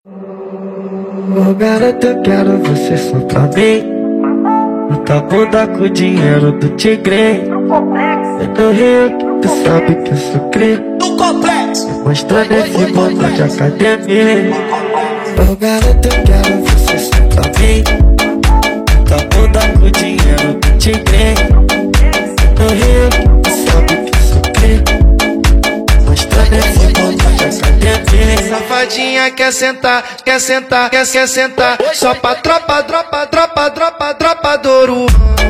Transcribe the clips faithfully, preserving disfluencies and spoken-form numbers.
Ô garota, eu quero você só pra mim. Muita bunda com o dinheiro do tigre. É do Rio que tu sabe que eu sou cri. Do complexo, mostrando esse bunda de academia. Ô garota, eu quero você só pra mim. Muita bunda com o dinheiro do tigre. É do Rio que tu sabe que eu sou cri. Mostrando esse bunda de academia. Safadinha quer sentar, quer sentar, quer, quer sentar. Só pra tropa, dropa, dropa, dropa, dropa Douro.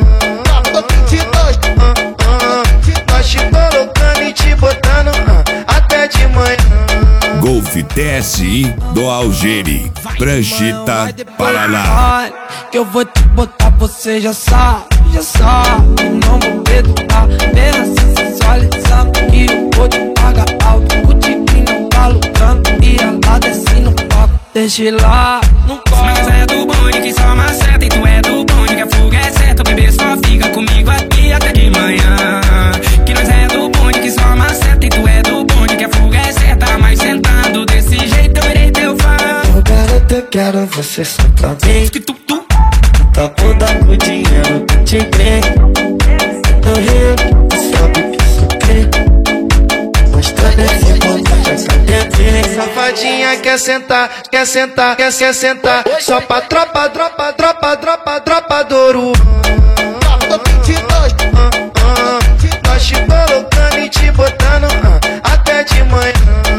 Nós te colocando e te botando até de manhã. Golf T S I do Algeri, Pranchita, Paraná. Que eu vou te botar, você já sabe, já sabe. Não vou perdoar, apenas se sensualizando. Que eu vou te pagar alto, o tigre não tá lucrando. E ela desce no palco, deixa lá, no palco. Mas é do bonde que só maceta, e tu é do bonde que a fuga é certa. O bebê só fica comigo aqui até de manhã. Que nós é do bonde que só maceta, e tu é do bonde que a fuga é certa. Mas sentando desse jeito eu irei teu fã. Ô garota, eu quero você só pra mim. Que tu, tu. Tá bunda com o dinheiro do tigre. No Rio, tu sabe que sou cri. Mostrando esse bunda de academia. Safadinha quer sentar, quer sentar, quer, quer sentar. Só pra tropa, dropa, dropa, dropa, dropa Douro. Nós te colocando e te botando até de manhã.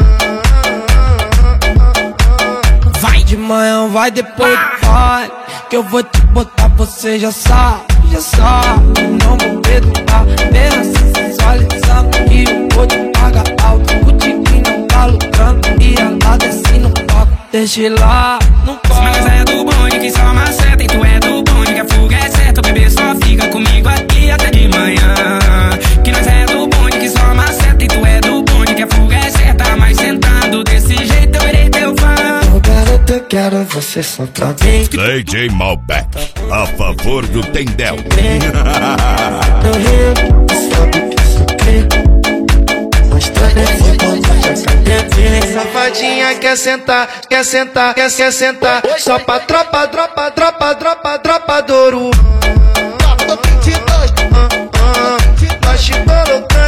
Vai de manhã, vai depois do pai. Que eu vou te botar, você já sabe, já sabe. Não vou perdoar, apenas se sensualizando. Que eu vou te pagar alto, o tigre não tá lucrando. E ela desce no palco, deixa lá, no palco. Mas é do bonde que só maceta, e tu é do bonde que a fuga é certa. O bebê só fica comigo aqui até de manhã. Que nós é do bonde que só maceta, e tu é do bonde que a fuga é certa. Mas sentando desse jeito eu irei teu fã. Ô garota, eu quero você só pra mim. D J Malbec, a favor do Tendel. No Rio, tu sabe que sou cri. Mostrando esse bunda de academia. Safadinha quer sentar, quer sentar, quer, quer sentar. Só pra tropa, dropa, dropa, dropa, dropa Douro. Nós te colocando